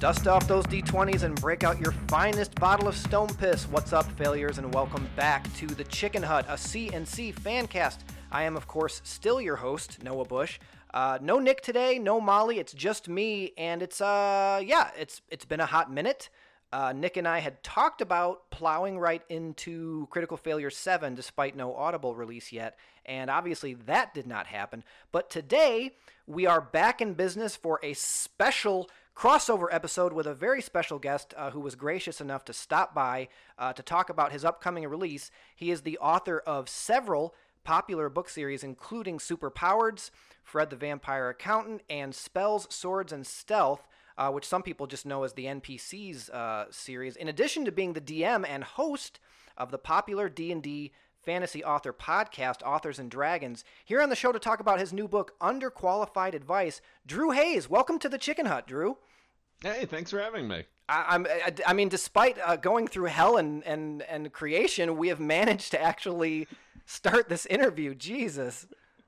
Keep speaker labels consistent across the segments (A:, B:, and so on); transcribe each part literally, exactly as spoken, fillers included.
A: Dust off those D twenties and break out your finest bottle of Stone Piss. What's up, failures, and welcome back to the Chicken Hut, a C N C fan cast. I am, of course, still your host, Noah Bush. Uh, no Nick today, no Molly, it's just me, and it's, uh, yeah, it's it's been a hot minute. Uh, Nick and I had talked about plowing right into Critical Failure seven despite no Audible release yet, and obviously that did not happen. But today, we are back in business for a special crossover episode with a very special guest uh, who was gracious enough to stop by uh, to talk about his upcoming release. He is the author of several popular book series, including Superpowered, Fred the Vampire Accountant, and Spells, Swords, and Stealth, uh, which some people just know as the N P Cs uh, series, in addition to being the D M and host of the popular D and D fantasy author podcast, Authors and Dragons. Here on the show to talk about his new book, Underqualified Advice, Drew Hayes. Welcome to the Chicken Hut, Drew.
B: Hey, thanks for having me.
A: I, I'm, I, I mean, despite uh, going through hell and, and, and creation, we have managed to actually start this interview. Jesus.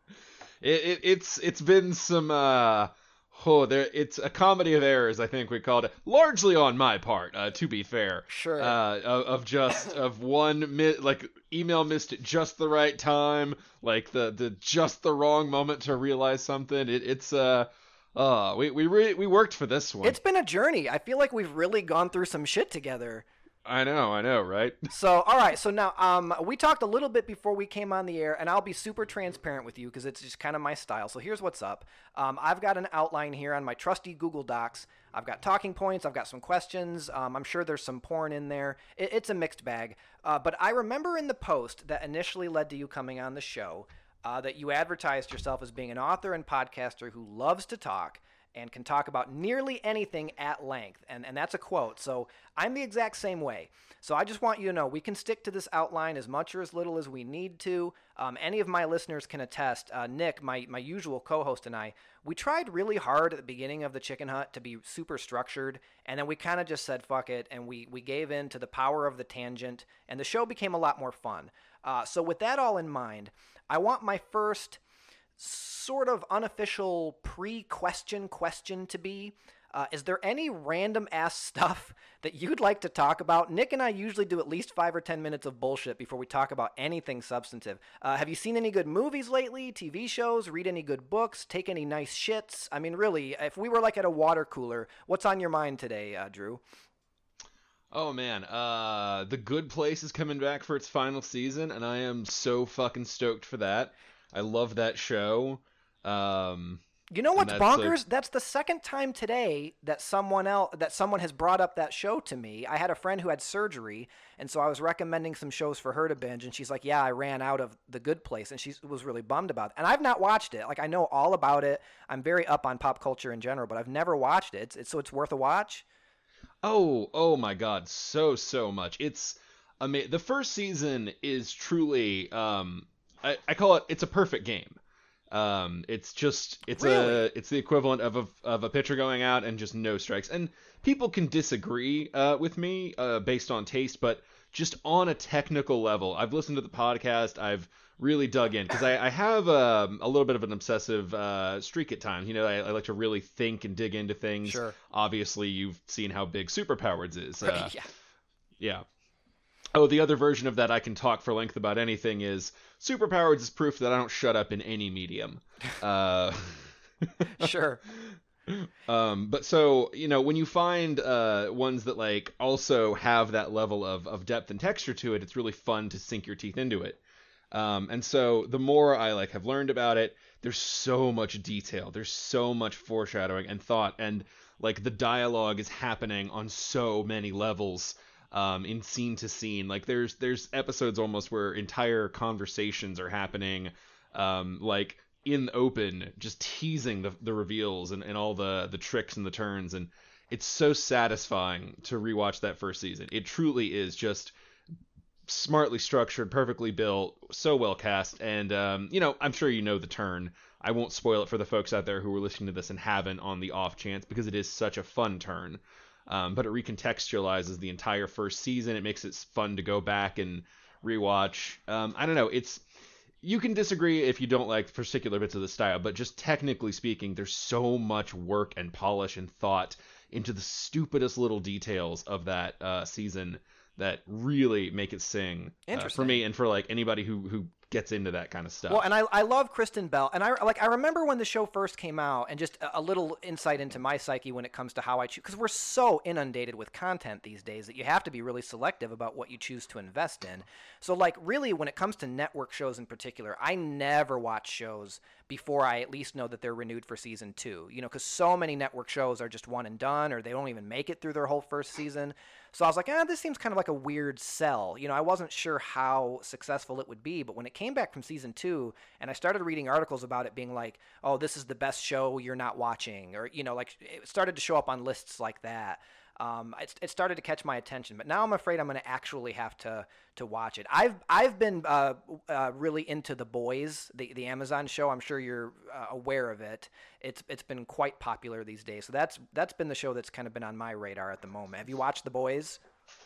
B: It, it, it's it's been some uh oh there it's a comedy of errors, I think we called it, largely on my part, uh, to be fair.
A: Sure.
B: Uh, of, of just of one mi- like email missed at just the right time, like the the just the wrong moment to realize something. It, it's uh uh we we re- we worked for this one.
A: It's been a journey. I feel like we've really gone through some shit together.
B: I know, I know, right?
A: So, all right. So now, um, we talked a little bit before we came on the air, and I'll be super transparent with you because it's just kind of my style. So here's what's up. Um, I've got an outline here on my trusty Google Docs. I've got talking points. I've got some questions. Um, I'm sure there's some porn in there. It, it's a mixed bag. Uh, but I remember in the post that initially led to you coming on the show uh, that you advertised yourself as being an author and podcaster who loves to talk and can talk about nearly anything at length. And and that's a quote. So I'm the exact same way. So I just want you to know we can stick to this outline as much or as little as we need to. Um, any of my listeners can attest. Uh, Nick, my, my usual co-host, and I, we tried really hard at the beginning of the Chicken Hut to be super structured, and then we kind of just said fuck it, and we, we gave in to the power of the tangent, and the show became a lot more fun. Uh, so with that all in mind, I want my first sort of unofficial pre-question question to be, uh, is there any random ass stuff that you'd like to talk about? Nick and I usually do at least five or ten minutes of bullshit before we talk about anything substantive. Uh, have you seen any good movies lately, T V shows, read any good books, take any nice shits? I mean, really, if we were like at a water cooler, what's on your mind today, uh, Drew?
B: Oh man, uh, The Good Place is coming back for its final season, and I am so fucking stoked for that. I love that show. Um,
A: you know what's
B: that's
A: bonkers?
B: A...
A: That's the second time today that someone else that someone has brought up that show to me. I had a friend who had surgery, and so I was recommending some shows for her to binge, and she's like, "Yeah, I ran out of The Good Place," and she was really bummed about it. And I've not watched it. Like, I know all about it. I'm very up on pop culture in general, but I've never watched it. It's, it's so it's worth a watch.
B: Oh, oh my God, so so much. It's amazing. The first season is truly, um, I, I call it, it's a perfect game. Um, it's just, it's
A: Really?
B: a, it's the equivalent of a, of a pitcher going out and just no strikes. And people can disagree, uh, with me, uh, based on taste, but just on a technical level, I've listened to the podcast, I've really dug in, because I, I have, um, a little bit of an obsessive, uh, streak at times. You know, I, I like to really think and dig into things.
A: Sure.
B: Obviously, you've seen how big Superpowers is. Uh,
A: yeah.
B: Yeah. Oh, the other version of that I can talk for length about anything is Superpowers is proof that I don't shut up in any medium. Uh,
A: Sure.
B: um, but so, you know, when you find uh, ones that like also have that level of, of depth and texture to it, it's really fun to sink your teeth into it. Um, and so the more I like have learned about it, there's so much detail, there's so much foreshadowing and thought, and like the dialogue is happening on so many levels. Um, in scene to scene, like there's there's episodes almost where entire conversations are happening, um, like in the open, just teasing the the reveals and, and all the the tricks and the turns, and it's so satisfying to rewatch that first season. It truly is just smartly structured, perfectly built, so well cast, and um, you know, I'm sure you know the turn. I won't spoil it for the folks out there who are listening to this and haven't, on the off chance, because it is such a fun turn. Um, but it recontextualizes the entire first season. It makes it fun to go back and rewatch. Um, I don't know. It's you can disagree if you don't like particular bits of the style, but just technically speaking, there's so much work and polish and thought into the stupidest little details of that uh, season that really make it sing uh, for me and for like anybody who who gets into that kind of stuff.
A: Well, and I, I love Kristen Bell, and I like I remember when the show first came out, and just a, a little insight into my psyche when it comes to how I choose, because we're so inundated with content these days that you have to be really selective about what you choose to invest in. So like really when it comes to network shows in particular, I never watch shows before I at least know that they're renewed for season two, you know, because so many network shows are just one and done, or they don't even make it through their whole first season. So I was like, ah, this seems kind of like a weird sell. You know, I wasn't sure how successful it would be, but when it came back from season two and I started reading articles about it being like, oh, this is the best show you're not watching, or, you know, like it started to show up on lists like that. Um, it, it started to catch my attention, but now I'm afraid I'm going to actually have to to watch it. I've I've been uh, uh, really into The Boys, the the Amazon show. I'm sure you're uh, aware of it. It's it's been quite popular these days. So that's that's been the show that's kind of been on my radar at the moment. Have you watched The Boys?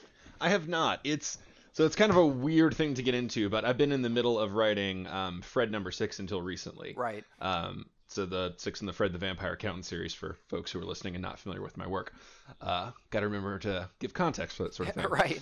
B: I have not. It's so it's kind of a weird thing to get into, but I've been in the middle of writing um, Fred Number Six until recently.
A: Right.
B: Um, So the Six and the Fred the Vampire Accountant series for folks who are listening and not familiar with my work. Uh, Got to remember to give context for that sort of thing.
A: Right.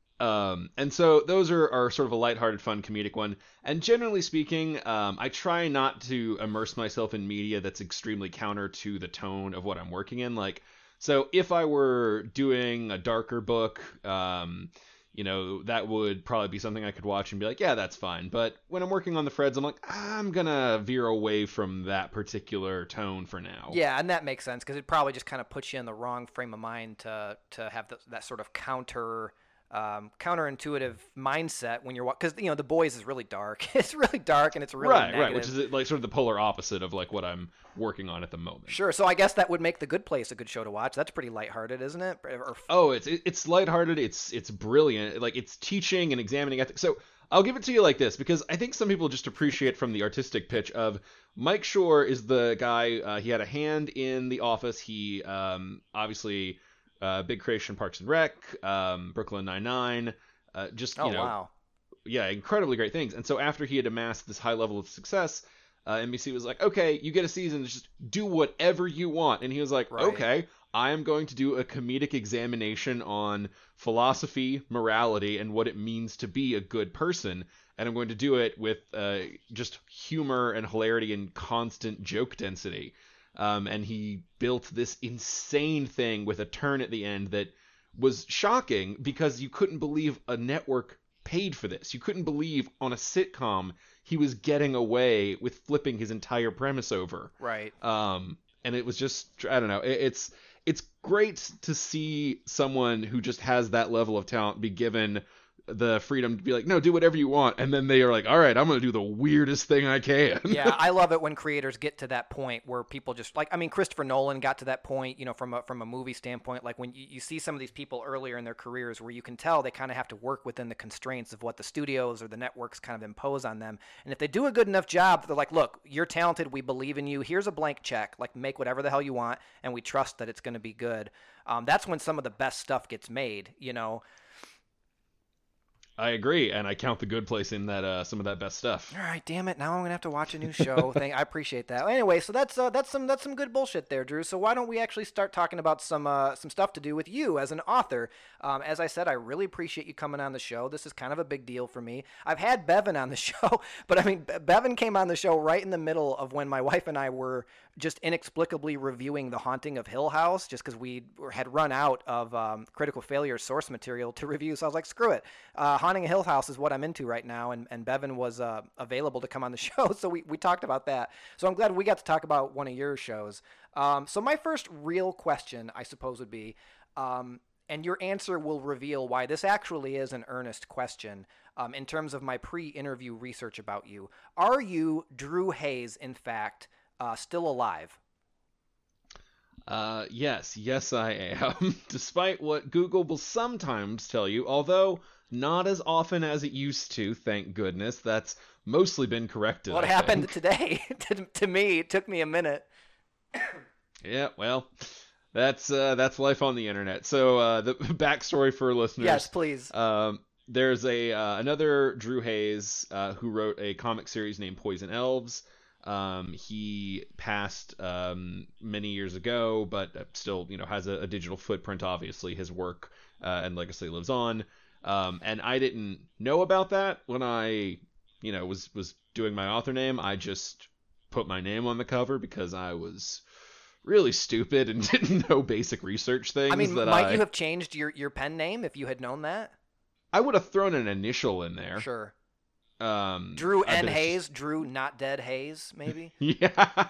B: Um, and so those are, are sort of a lighthearted, fun, comedic one. And generally speaking, um, I try not to immerse myself in media that's extremely counter to the tone of what I'm working in. Like, so if I were doing a darker book, um, you know, that would probably be something I could watch and be like, yeah, that's fine. But when I'm working on the Freds, I'm like, I'm going to veer away from that particular tone for now.
A: Yeah, and that makes sense because it probably just kind of puts you in the wrong frame of mind to to have the, that sort of counter um, counterintuitive mindset when you're because you know The Boys is really dark. It's really dark and it's really
B: right,
A: negative.
B: right, which is like sort of the polar opposite of like what I'm working on at the moment.
A: Sure. So I guess that would make The Good Place a good show to watch. That's pretty lighthearted, isn't it? Or,
B: oh, it's it's lighthearted. It's it's brilliant. Like it's teaching and examining ethics. So I'll give it to you like this because I think some people just appreciate from the artistic pitch of Mike Schur is the guy. Uh, he had a hand in The Office. He um, obviously. Uh, big creation, Parks and Rec, um, Brooklyn Nine-Nine, uh, just, you
A: oh,
B: know,
A: wow.
B: yeah, incredibly great things. And so after he had amassed this high level of success, uh, N B C was like, okay, you get a season, just do whatever you want. And he was like,
A: right.
B: okay, I am going to do a comedic examination on philosophy, morality, and what it means to be a good person. And I'm going to do it with uh, just humor and hilarity and constant joke density. Um, and he built this insane thing with a turn at the end that was shocking because you couldn't believe a network paid for this. You couldn't believe on a sitcom he was getting away with flipping his entire premise over.
A: Right.
B: Um, and it was just, I don't know, it, it's it's great to see someone who just has that level of talent be given the freedom to be like, no, do whatever you want. And then they are like, all right, I'm going to do the weirdest thing I can.
A: Yeah, I love it when creators get to that point where people just like, I mean, Christopher Nolan got to that point, you know, from a, from a movie standpoint, like when you, you see some of these people earlier in their careers where you can tell they kind of have to work within the constraints of what the studios or the networks kind of impose on them. And if they do a good enough job, they're like, look, you're talented. We believe in you. Here's a blank check. Like make whatever the hell you want. And we trust that it's going to be good. Um, that's when some of the best stuff gets made, you know.
B: I agree, and I count The Good Place in that uh, some of that best stuff.
A: All right, damn it! Now I'm gonna have to watch a new show. Thing I appreciate that. Anyway, so that's uh, that's some that's some good bullshit there, Drew. So why don't we actually start talking about some uh, some stuff to do with you as an author? Um, as I said, I really appreciate you coming on the show. This is kind of a big deal for me. I've had Bevan on the show, but I mean, Bevan came on the show right in the middle of when my wife and I were just inexplicably reviewing The Haunting of Hill House, just because we had run out of um, Critical Failure source material to review. So I was like, screw it. Uh, Haunting of Hill House is what I'm into right now, and, and Bevan was uh, available to come on the show, so we, we talked about that. So I'm glad we got to talk about one of your shows. Um, so my first real question, I suppose, would be, um, and your answer will reveal why this actually is an earnest question um, in terms of my pre-interview research about you. Are you, Drew Hayes, in fact, uh, still alive?
B: Uh, yes, yes I am, despite what Google will sometimes tell you, although not as often as it used to, thank goodness. That's mostly been corrected.
A: What
B: I
A: happened
B: think.
A: today? to, to me, it took me a minute.
B: Yeah, well, that's uh, that's life on the internet. So uh, the backstory for listeners.
A: Yes, please.
B: Um, there's a uh, another Drew Hayes uh, who wrote a comic series named Poison Elves. Um, he passed um, many years ago, but still, you know, has a, a digital footprint. Obviously, his work uh, and legacy lives on. Um, and I didn't know about that when I, you know, was was doing my author name. I just put my name on the cover because I was really stupid and didn't know basic research things.
A: I mean,
B: that
A: might
B: I,
A: you have changed your, your pen name if you had known that?
B: I would have thrown an initial in there.
A: Sure.
B: Um,
A: Drew
B: I
A: N.
B: bet it's
A: Hayes,
B: just-
A: Drew Not Dead Hayes, maybe?
B: Yeah.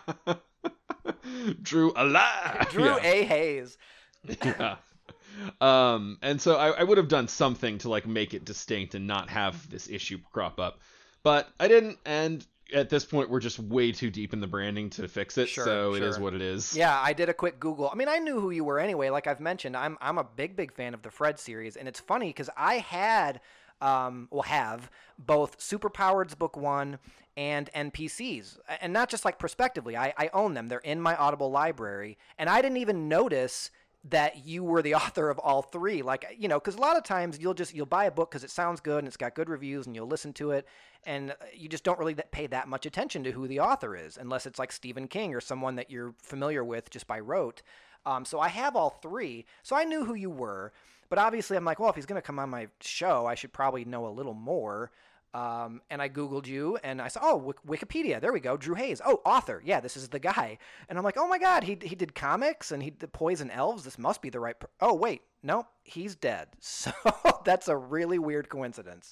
B: Drew alive.
A: Drew
B: Yeah.
A: A. Hayes.
B: Yeah. Um, and so I, I would have done something to like make it distinct and not have this issue crop up, but I didn't. And at this point, we're just way too deep in the branding to fix it.
A: Sure,
B: so it is
A: sure.
B: what it is.
A: Yeah, I did a quick Google. I mean, I knew who you were anyway. Like I've mentioned, I'm I'm a big big fan of the Fred series, and it's funny because I had, um, well, have both Superpowered's book one and N P Cs, and not just like prospectively. I I own them. They're in my Audible library, and I didn't even notice that you were the author of all three. Like, you know, because a lot of times you'll just you'll buy a book because it sounds good and it's got good reviews, and you'll listen to it, and you just don't really pay that much attention to who the author is unless it's like Stephen King or someone that you're familiar with just by rote. Um, so I have all three, so I knew who you were, but obviously I'm like, well, if he's going to come on my show, I should probably know a little more. Um, and I Googled you and I saw, oh, Wik- Wikipedia. There we go. Drew Hayes. Oh, author. Yeah, this is the guy. And I'm like, oh my God, he he did comics and he did Poison Elves. This must be the right. Per- oh, wait. No, he's dead. So that's a really weird coincidence.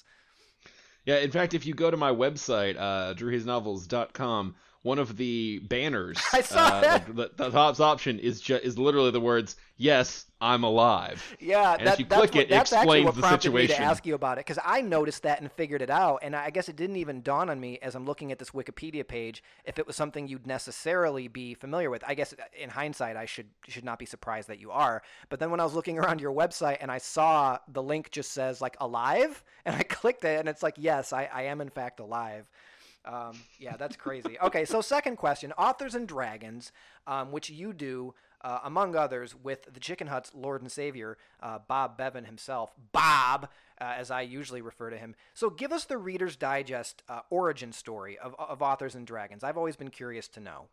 B: Yeah, in fact, if you go to my website, uh, drew hayes novels dot com, one of the banners,
A: I saw
B: uh,
A: that.
B: The, the, the top option is ju- is literally the words, "Yes, I'm alive."
A: Yeah,
B: And
A: that,
B: if you
A: that's
B: click
A: what,
B: it, it
A: that's actually
B: explains
A: what
B: the
A: prompted me to
B: situation.
A: ask you about it, because I noticed that and figured it out, and I guess it didn't even dawn on me as I'm looking at this Wikipedia page if it was something you'd necessarily be familiar with. I guess in hindsight, I should should not be surprised that you are. But then when I was looking around your website and I saw the link just says like alive, and I clicked it, and it's like, yes, I, I am in fact alive. Um, yeah, that's crazy. Okay, so second question, Authors and Dragons, um, which you do, uh, among others, with the Chicken Hut's Lord and Savior, uh, Bob Bevan himself, Bob, uh, as I usually refer to him. So give us the Reader's Digest uh, origin story of, of Authors and Dragons. I've always been curious to know.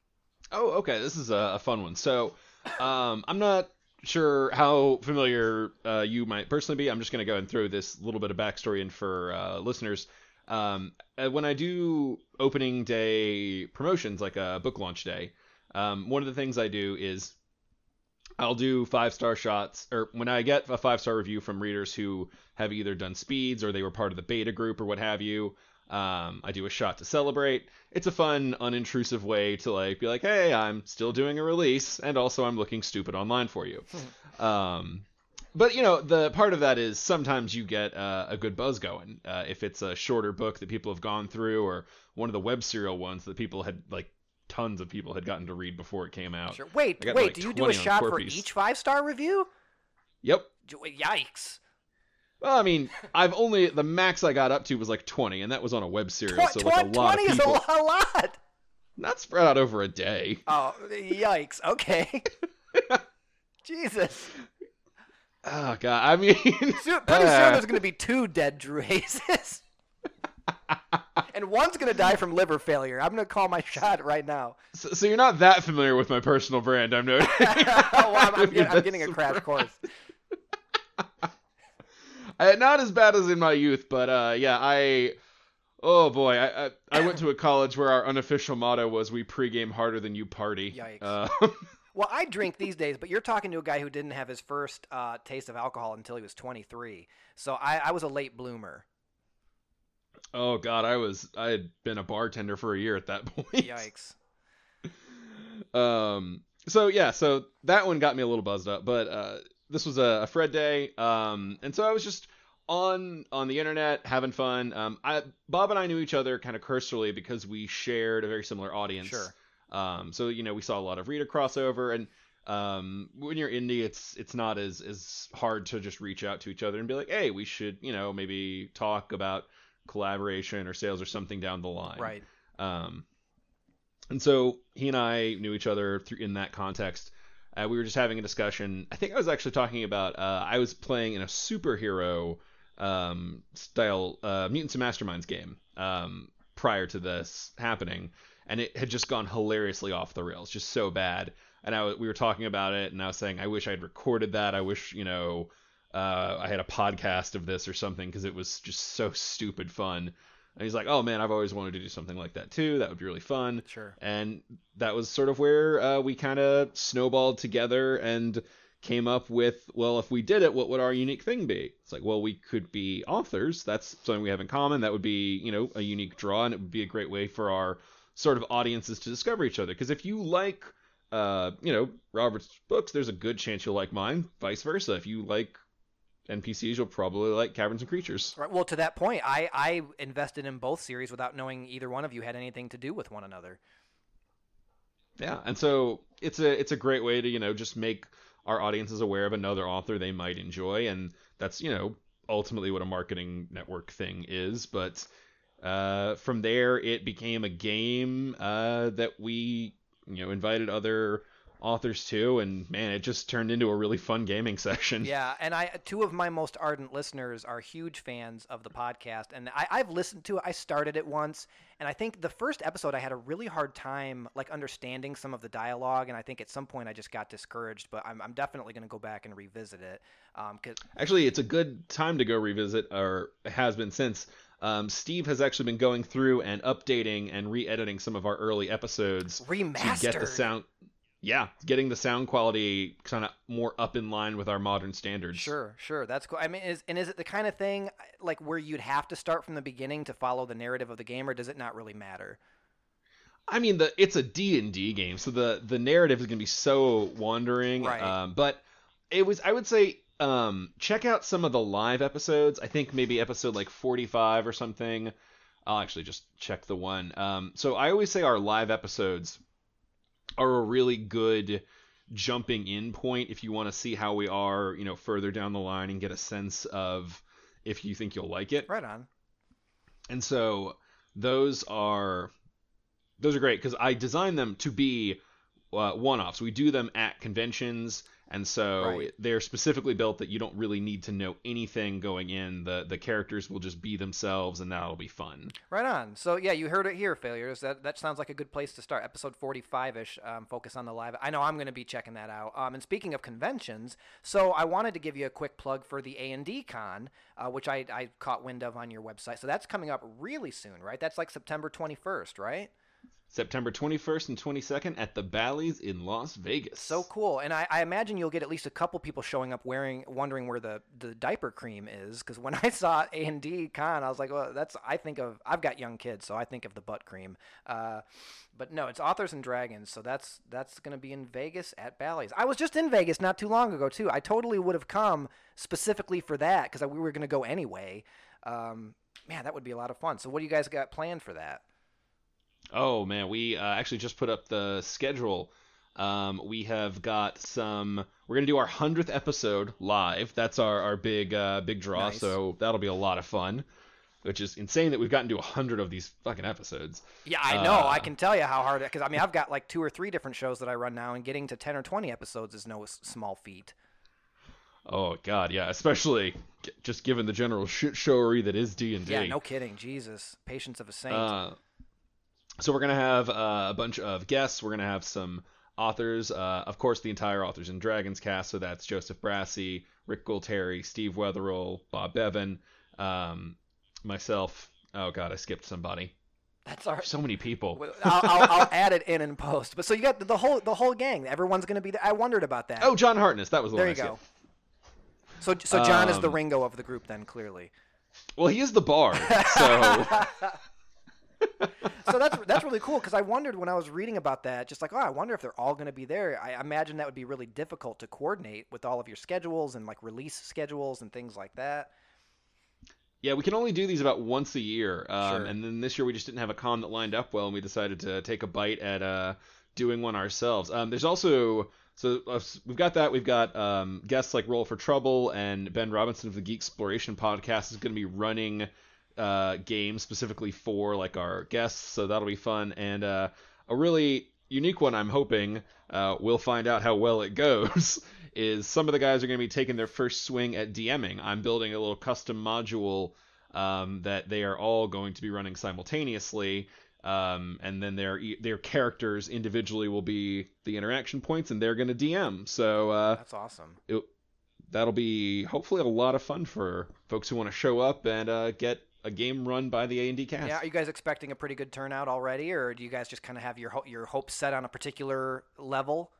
B: Oh, okay. This is a, a fun one. So, um, I'm not sure how familiar uh, you might personally be. I'm just going to go and throw this little bit of backstory in for uh, listeners. Um, uh, when I do opening day promotions, like a book launch day, um, one of the things I do is I'll do five star shots, or when I get a five star review from readers who have either done speeds or they were part of the beta group or what have you. Um, I do a shot to celebrate. It's a fun, unintrusive way to like be like, hey, I'm still doing a release, and also I'm looking stupid online for you. um, But, you know, the part of that is sometimes you get uh, a good buzz going. Uh, if it's a shorter book that people have gone through, or one of the web serial ones that people had, like, tons of people had gotten to read before it came out.
A: Sure. Wait,
B: I got,
A: wait,
B: like,
A: do you do
B: twenty
A: a
B: on
A: shot for
B: Corpies.
A: each five-star review?
B: Yep.
A: Yikes.
B: Well, I mean, I've only, the max I got up to was like twenty, and that was on a web serial,
A: Tw-
B: so like a
A: tw-
B: lot of
A: twenty
B: people.
A: is a lot.
B: Not spread out over a day.
A: Oh, yikes. Okay. Jesus.
B: Oh, God. I mean.
A: Soon, pretty soon there's going to be two dead Drew Hayeses. And one's going to die from liver failure. I'm going to call my shot right now.
B: So, so you're not that familiar with my personal brand, I'm noting.
A: well, I'm, I'm, getting, I'm getting a crash course.
B: I, not as bad as in my youth, but uh, yeah, I. Oh boy, I, I I went to a college where our unofficial motto was "We pregame harder than you party."
A: Yikes.
B: Uh,
A: Well, I drink these days, but you're talking to a guy who didn't have his first uh, taste of alcohol until he was twenty-three. So I, I was a late bloomer.
B: oh God, I was I had been a bartender for a year at that point.
A: Yikes.
B: Um. So yeah, so that one got me a little buzzed up, but uh, this was a, a Fred day, um, and so I was just on on the internet having fun. Um, I Bob and I knew each other kind of cursorily because we shared a very similar audience.
A: Sure.
B: Um, so you know we saw a lot of reader crossover, and um, when you're indie, it's it's not as as hard to just reach out to each other and be like, hey, we should you know maybe talk about collaboration or sales or something down the line.
A: Right.
B: Um, and so he and I knew each other through, in that context. Uh, we were just having a discussion. I think I was actually talking about uh, I was playing in a superhero um, style uh, Mutants and Masterminds game um, prior to this happening. and it had just gone hilariously off the rails, just so bad. And I, we were talking about it, and I was saying, I wish I'd recorded that. I wish, you know, uh, I had a podcast of this or something, because it was just so stupid fun. And he's like, oh man, I've always wanted to do something like that too. That would be really fun.
A: Sure.
B: And that was sort of where uh, we kind of snowballed together and came up with, well, if we did it, what would our unique thing be? It's like, well, we could be authors. That's something we have in common. That would be, you know, a unique draw, and it would be a great way for our sort of audiences to discover each other. Because if you like, uh, you know, Robert's books, there's a good chance you'll like mine. Vice versa. If you like N P Cs, you'll probably like Caverns and Creatures.
A: Right. Well, to that point, I, I invested in both series without knowing either one of you had anything to do with one another.
B: Yeah, and so it's a it's a great way to, you know, just make our audiences aware of another author they might enjoy, and that's, you know, ultimately what a marketing network thing is. But uh, from there, it became a game uh, that we, you know, invited other authors to, and man, it just turned into a really fun gaming session.
A: Yeah, and I two of my most ardent listeners are huge fans of the podcast, and I, I've listened to it. I started it once, and I think the first episode I had a really hard time like understanding some of the dialogue, and I think at some point I just got discouraged. But I'm I'm definitely going to go back and revisit it. Um, cause...
B: Actually, it's a good time to go revisit, or has been since. Um, Steve has actually been going through and updating and re-editing some of our early episodes
A: Remastered.
B: to get the sound. Yeah, getting the sound quality kind of more up in line with our modern standards.
A: Sure, sure. That's cool. I mean, is and is it the kind of thing like where you'd have to start from the beginning to follow the narrative of the game, or does it not really matter?
B: I mean, the it's a D and D game, so the, the narrative is going to be so wandering.
A: Right.
B: Um, but it was, I would say, um, check out some of the live episodes. I think maybe episode like forty-five or something. I'll actually just check the one. Um, so I always say our live episodes are a really good jumping in point if you want to see how we are, you know, further down the line and get a sense of if you think you'll like it.
A: Right on.
B: And so those are those are great because I designed them to be uh, one-offs. We do them at conventions, and so
A: Right.
B: they're specifically built that you don't really need to know anything going in. The the characters will just be themselves, and that'll be fun.
A: Right on. So yeah, you heard it here, failures. That that sounds like a good place to start. Episode forty-five-ish. Um, focus on the live. I know I'm going to be checking that out. Um, and speaking of conventions, so I wanted to give you a quick plug for the A and D Con, uh, which I I caught wind of on your website. So that's coming up really soon, right? That's like September twenty-first, right?
B: September twenty-first and twenty-second at the Bally's in Las Vegas.
A: So cool. And I, I imagine you'll get at least a couple people showing up wearing, wondering where the, the diaper cream is. Because when I saw A and D Con, I was like, well, that's, I think of, I've got young kids, so I think of the butt cream. Uh, but no, it's Authors and Dragons. So that's, that's going to be in Vegas at Bally's. I was just in Vegas not too long ago, too. I totally would have come specifically for that because we were going to go anyway. Um, man, that would be a lot of fun. So what do you guys got planned for that?
B: Oh man, we uh, actually just put up the schedule. Um, we have got some. We're gonna do our hundredth episode live. That's our our big uh, big draw.
A: Nice.
B: So that'll be a lot of fun. Which is insane that we've gotten to a hundred of these fucking episodes.
A: Yeah, I know.
B: Uh,
A: I can tell you how hard. Because I mean, I've got like two or three different shows that I run now, and getting to ten or twenty episodes is no s- small feat.
B: Oh god, yeah. Especially g- just given the general shit showery that is D and D.
A: Yeah, no kidding. Jesus, patience of a saint.
B: Uh, so we're gonna have uh, a bunch of guests. We're gonna have some authors. Uh, of course, the entire Authors and Dragons cast. So that's Joseph Brassey, Rick Gualteri, Steve Wetherill, Bob Bevan, um, myself. Oh god, I skipped somebody.
A: That's our.
B: So many people.
A: I'll, I'll, I'll add it in and post. But so you got the whole the whole gang. Everyone's going to be there. I wondered about that.
B: Oh, John Hartness. That was the
A: there
B: one
A: you
B: I
A: go.
B: skipped.
A: So so John is the
B: Um,
A: Ringo of the group then, clearly.
B: Well, he is the bard. So
A: So that's that's really cool because I wondered when I was reading about that, just like, oh, I wonder if they're all going to be there. I imagine that would be really difficult to coordinate with all of your schedules and like release schedules and things like that.
B: yeah, we can only do these about once a year. Um,
A: Sure.
B: And then this year we just didn't have a con that lined up well, and we decided to take a bite at uh, doing one ourselves. Um, there's also so uh, we've got that. We've got um, guests like Roll for Trouble, and Ben Robinson of the Geek Exploration podcast is going to be running uh, games specifically for like our guests, so that'll be fun. And uh, a really unique one, I'm hoping uh, we'll find out how well it goes. Is some of the guys are going to be taking their first swing at DMing. I'm building a little custom module um, that they are all going to be running simultaneously. Um, and then their their characters individually will be the interaction points, and they're going to D M. So uh,
A: That's awesome.
B: It, that'll be hopefully a lot of fun for folks who want to show up and uh, get a game run by the A and D cast.
A: Yeah, are you guys expecting a pretty good turnout already, or do you guys just kind of have your ho- your hopes set on a particular level?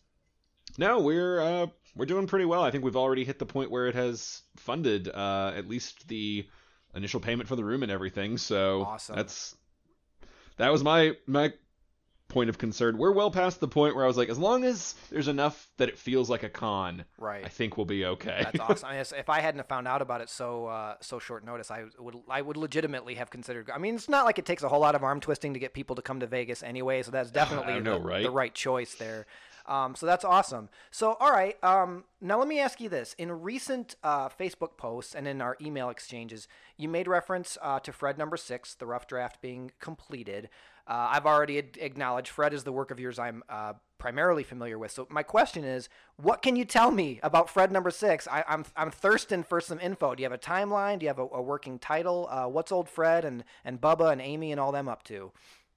B: No, we're uh, we're doing pretty well. I think we've already hit the point where it has funded uh, at least the initial payment for the room and everything. So
A: awesome.
B: That's that was my my point of concern. We're well past the point where I was like, as long as there's enough that it feels like a con,
A: right,
B: I think we'll be okay.
A: That's awesome. I mean, if I hadn't found out about it so uh, so short notice, I would I would legitimately have considered. I mean, it's not like it takes a whole lot of arm twisting to get people to come to Vegas anyway, so that's definitely
B: know,
A: the,
B: right?
A: the right choice there. Um, so that's awesome. So, all right. Um, now let me ask you this. In recent uh, Facebook posts and in our email exchanges, you made reference uh, to Fred number six, the rough draft being completed. Uh, I've already ad- acknowledged Fred is the work of yours I'm uh, primarily familiar with. So my question is, what can you tell me about Fred number six? I, I'm I'm thirsting for some info. Do you have a timeline? Do you have a, a working title? Uh, what's old Fred and, and Bubba and Amy and all them up to?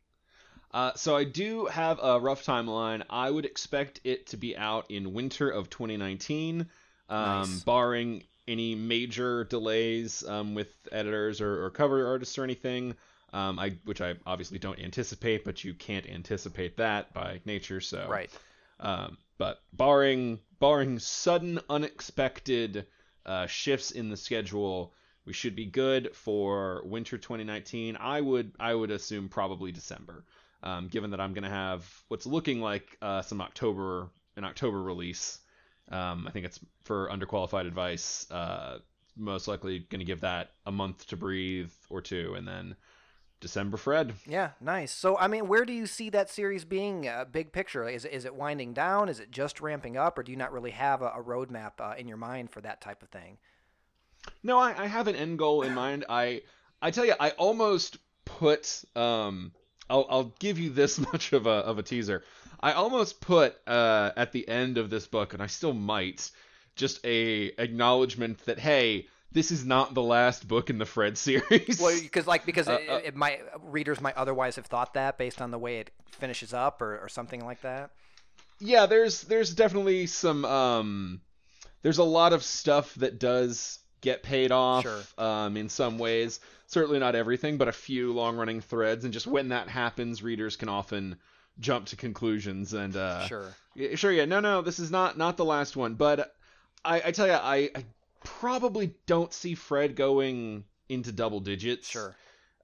B: Uh, so I do have a rough timeline. I would expect it to be out in winter of twenty nineteen, um,
A: nice.
B: barring any major delays um, with editors or, or cover artists or anything. Um, I which I obviously don't anticipate, but you can't anticipate that by nature. So
A: right.
B: Um, but barring barring sudden unexpected uh, shifts in the schedule, we should be good for winter twenty nineteen. I would I would assume probably December. Um, given that I'm going to have what's looking like uh, some October an October release. Um, I think it's for underqualified advice. Uh, most likely going to give that a month to breathe or two, and then December Fred.
A: Yeah, nice. So, I mean, where do you see that series being? Uh, big picture, is it, is it winding down? Is it just ramping up, or do you not really have a, a roadmap uh, in your mind for that type of thing?
B: No, I, I have an end goal in mind. I I tell you, I almost put. Um, I'll, I'll give you this much of a of a teaser. I almost put uh, at the end of this book, and I still might, just a acknowledgement that hey, this is not the last book in the Fred series.
A: Well, because like because
B: uh,
A: it,
B: uh,
A: it might readers might otherwise have thought that based on the way it finishes up or, or something like that.
B: Yeah, there's there's definitely some um, there's a lot of stuff that does get paid off
A: sure.
B: um, in some ways. Certainly not everything, but a few long-running threads, and just when that happens, readers can often jump to conclusions. And uh,
A: sure,
B: sure, yeah, no, no, this is not not the last one. But I, I tell you, I, I probably don't see Fred going into double digits.
A: Sure.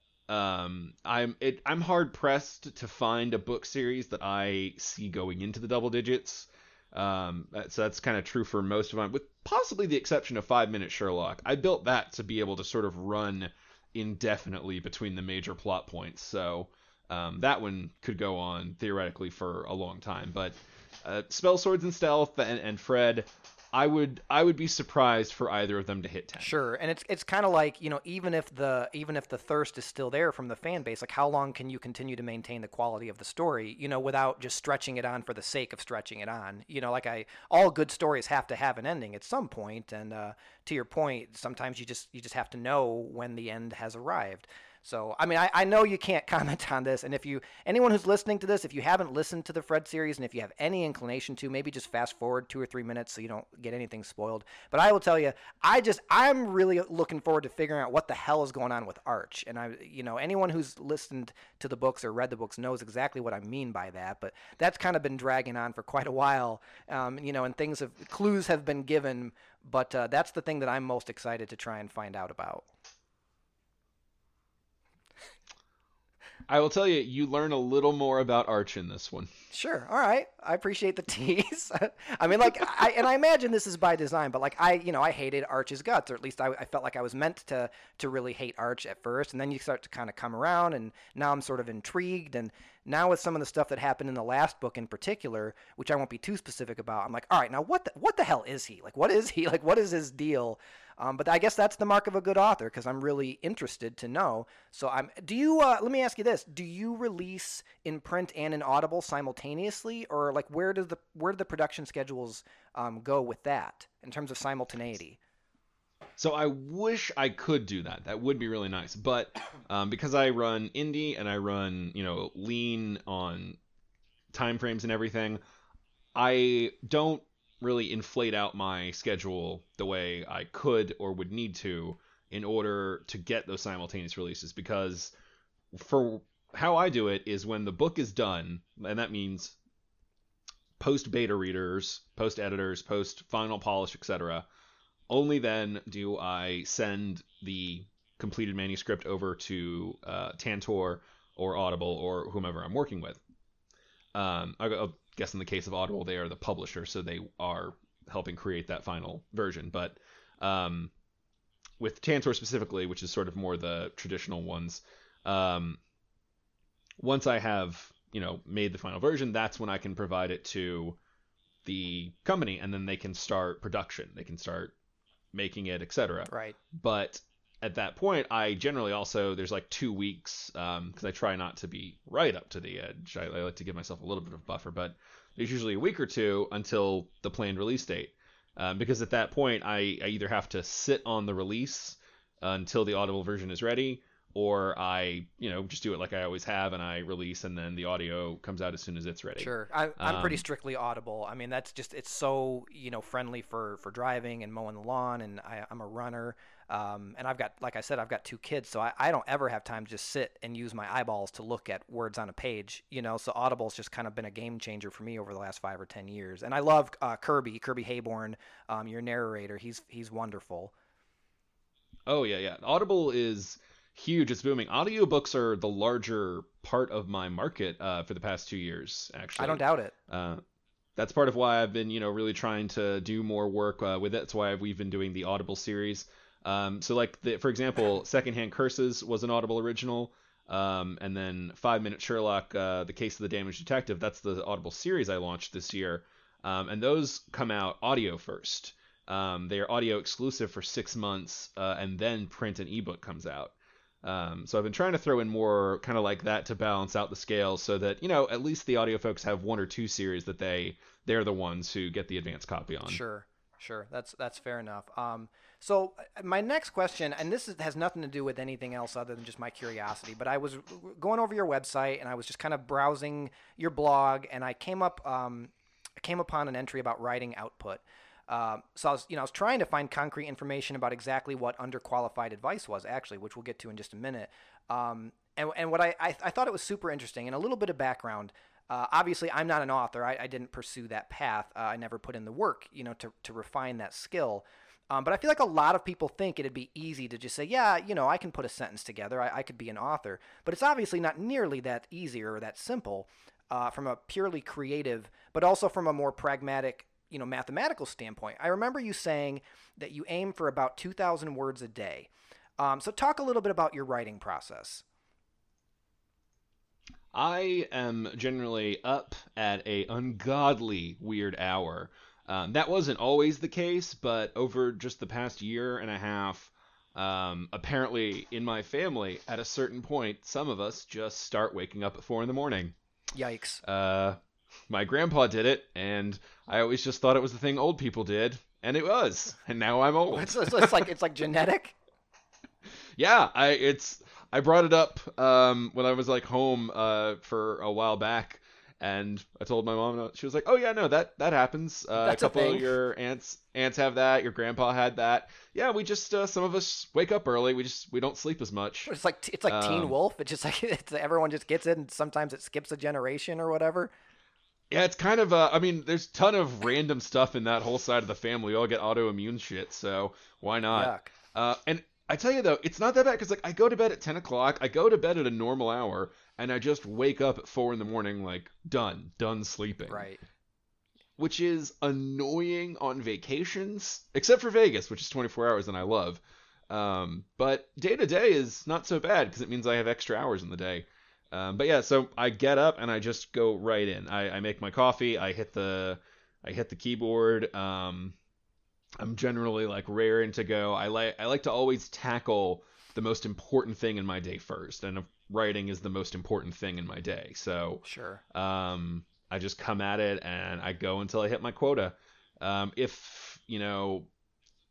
B: Um, I'm it, I'm hard pressed to find a book series that I see going into the double digits. Um, so that's kind of true for most of them, with possibly the exception of Five Minute Sherlock. I built that to be able to sort of run indefinitely between the major plot points, so um, that one could go on theoretically for a long time. But uh, Spell, Swords, and Stealth and, and Fred, I would I would be surprised for either of them to hit ten.
A: Sure, and it's it's kind of like, you know, even if the even if the thirst is still there from the fan base, like how long can you continue to maintain the quality of the story, you know, without just stretching it on for the sake of stretching it on? You know, like I all good stories have to have an ending at some point, and uh, to your point, sometimes you just you just have to know when the end has arrived. So, I mean, I, I know you can't comment on this, and if you, anyone who's listening to this, if you haven't listened to the Fred series, and if you have any inclination to, maybe just fast forward two or three minutes so you don't get anything spoiled. But I will tell you, I just, I'm really looking forward to figuring out what the hell is going on with Arch. And I, you know, anyone who's listened to the books or read the books knows exactly what I mean by that. But that's kind of been dragging on for quite a while, um, you know, and things have, clues have been given, but uh, that's the thing that I'm most excited to try and find out about.
B: I will tell you, you learn a little more about Arch in this one.
A: Sure. All right. I appreciate the tease. I mean, like, I, and I imagine this is by design, but like, I, you know, I hated Arch's guts, or at least I, I felt like I was meant to, to really hate Arch at first. And then you start to kind of come around, and now I'm sort of intrigued. And now with some of the stuff that happened in the last book in particular, which I won't be too specific about, I'm like, all right, now what the, what the hell is he? Like, what is he? Like, what is his deal? Um, but I guess that's the mark of a good author, because I'm really interested to know. So I'm. Do you? Uh, let me ask you this: do you release in print and in Audible simultaneously, or like where does the where do the production schedules um, go with that in terms of simultaneity?
B: So I wish I could do that. That would be really nice. But um, because I run indie and I run, you know, lean on time frames and everything, I don't really inflate out my schedule the way I could or would need to in order to get those simultaneous releases. Because for how I do it is when the book is done, and that means post beta readers, post editors, post final polish, et cetera. Only then do I send the completed manuscript over to uh, Tantor or Audible or whomever I'm working with. Um, I, I guess in the case of Audible, they are the publisher, so they are helping create that final version. But um, with Tantor specifically, which is sort of more the traditional ones, um, once I have you know made the final version, that's when I can provide it to the company, and then they can start production. They can start making it, et cetera.
A: Right.
B: But at that point, I generally also, there's like two weeks, because um, I try not to be right up to the edge. I, I like to give myself a little bit of buffer, but there's usually a week or two until the planned release date. Um, because at that point, I, I either have to sit on the release uh, until the Audible version is ready, or I, you know, just do it like I always have, and I release, and then the audio comes out as soon as it's ready.
A: Sure. I, I'm
B: um,
A: pretty strictly Audible. I mean, that's just, it's so, you know, friendly for, for driving and mowing the lawn, and I, I'm a runner. Um, and I've got, like I said, I've got two kids, so I, I don't ever have time to just sit and use my eyeballs to look at words on a page, you know, so Audible's just kind of been a game changer for me over the last five or ten years. And I love uh, Kirby, Kirby Hayborn, um, your narrator. He's, he's wonderful.
B: Oh, yeah, yeah. Audible is huge. It's booming. Audiobooks are the larger part of my market uh, for the past two years, actually.
A: I don't doubt it.
B: Uh, that's part of why I've been, you know, really trying to do more work uh, with it. That's why we've been doing the Audible series. Um, so, like, the, for example, Secondhand Curses was an Audible original. Um, and then Five Minute Sherlock, uh, The Case of the Damaged Detective, that's the Audible series I launched this year. Um, and those come out audio first. Um, they are audio exclusive for six months, uh, and then print and ebook comes out. Um, so I've been trying to throw in more kind of like that to balance out the scale so that, you know, at least the audio folks have one or two series that they, they're the ones who get the advanced copy on.
A: Sure, sure. That's, that's fair enough. Um, so my next question, and this is, has nothing to do with anything else other than just my curiosity, but I was going over your website and I was just kind of browsing your blog, and I came up, um, I came upon an entry about writing output. Uh, so I was, you know, I was trying to find concrete information about exactly what underqualified advice was, actually, which we'll get to in just a minute. Um, and, and what I, I, I thought it was super interesting, and a little bit of background. Uh, obviously, I'm not an author. I, I didn't pursue that path. Uh, I never put in the work, you know, to, to refine that skill. Um, but I feel like a lot of people think it'd be easy to just say, yeah, you know, I can put a sentence together. I, I could be an author. But it's obviously not nearly that easy or that simple uh, from a purely creative, but also from a more pragmatic, you know, mathematical standpoint. I remember you saying that you aim for about two thousand words a day. Um, so talk a little bit about your writing process.
B: I am generally up at a ungodly weird hour. Um, that wasn't always the case, but over just the past year and a half, um, apparently in my family, at a certain point, some of us just start waking up at four in the morning.
A: Yikes.
B: Uh, my grandpa did it, and I always just thought it was the thing old people did, and it was, and now I'm old.
A: It's, it's, it's like it's like genetic.
B: Yeah, I it's I brought it up um, when I was like home uh, for a while back, and I told my mom. She was like, "Oh yeah, no, that that happens. Uh,
A: That's
B: a couple
A: a thing.
B: of your aunts aunts have that. Your grandpa had that. Yeah, we just uh, some of us wake up early. We just we don't sleep as much.
A: It's like it's like
B: Um,
A: Teen Wolf. It's just like it's, everyone just gets it, and sometimes it skips a generation or whatever.
B: Yeah, it's kind of uh, I mean, there's a ton of random stuff in that whole side of the family. We all get autoimmune shit, so why not?
A: Yuck.
B: Uh, and I tell you though, it's not that bad because like I go to bed at ten o'clock. I go to bed at a normal hour, and I just wake up at four in the morning, like done, done sleeping.
A: Right.
B: Which is annoying on vacations, except for Vegas, which is twenty-four hours and I love. Um, but day to day is not so bad because it means I have extra hours in the day. Um, but yeah, so I get up and I just go right in. I, I make my coffee. I hit the I hit the keyboard. Um, I'm generally like raring to go. I like I like to always tackle the most important thing in my day first, and writing is the most important thing in my day. So
A: Sure.
B: um, I just come at it and I go until I hit my quota. Um, if, you know,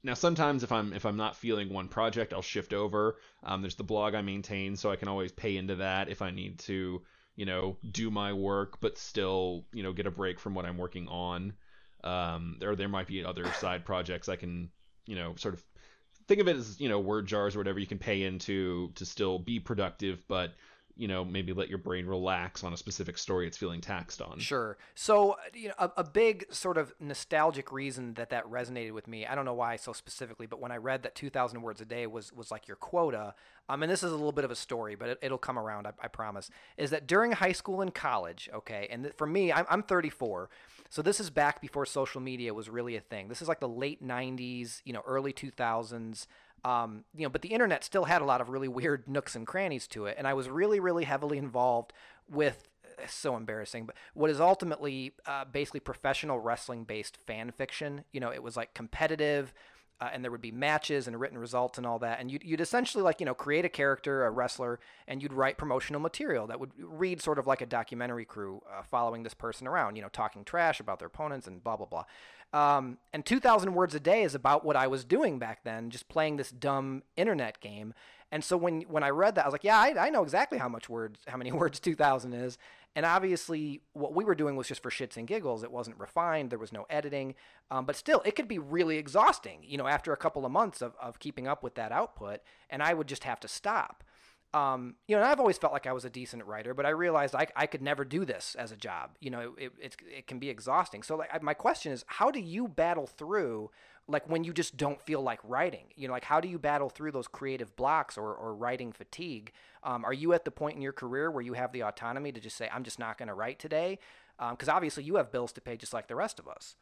B: now sometimes if I'm if I'm not feeling one project, I'll shift over. Um, there's the blog I maintain, so I can always pay into that if I need to, you know, do my work, but still, you know, get a break from what I'm working on. Um, or there might be other side projects I can, you know, sort of think of it as, you know, word jars or whatever you can pay into to still be productive, but, you know, maybe let your brain relax on a specific story it's feeling taxed on.
A: Sure. So, you know, a, a big sort of nostalgic reason that that resonated with me, I don't know why so specifically, but when I read that two thousand words a day was, was like your quota, um, and this is a little bit of a story, but it, it'll come around, I, I promise, is that during high school and college, okay, and th- for me, I'm, I'm thirty-four, so this is back before social media was really a thing. This is like the late nineties, you know, early two thousands. Um, you know, but the internet still had a lot of really weird nooks and crannies to it, and I was really, really heavily involved with, so embarrassing, but what is ultimately uh, basically professional wrestling-based fan fiction. You know, it was like competitive, uh, and there would be matches and written results and all that, and you'd, you'd essentially like, you know, create a character, a wrestler, and you'd write promotional material that would read sort of like a documentary crew uh, following this person around, you know, talking trash about their opponents and blah, blah, blah. Um, and two thousand words a day is about what I was doing back then, just playing this dumb internet game. And so when when I read that, I was like, yeah, I, I know exactly how much words, how many words two thousand is. And obviously, what we were doing was just for shits and giggles. It wasn't refined. There was no editing. Um, but still, it could be really exhausting, you know, after a couple of months of, of keeping up with that output. And I would just have to stop. Um, you know, and I've always felt like I was a decent writer, but I realized I, I could never do this as a job. You know, it, it, it can be exhausting. So like, my question is, how do you battle through, like, when you just don't feel like writing? You know, like, how do you battle through those creative blocks or, or writing fatigue? Um, are you at the point in your career where you have the autonomy to just say, I'm just not going to write today? Because um, obviously you have bills to pay just like the rest of us.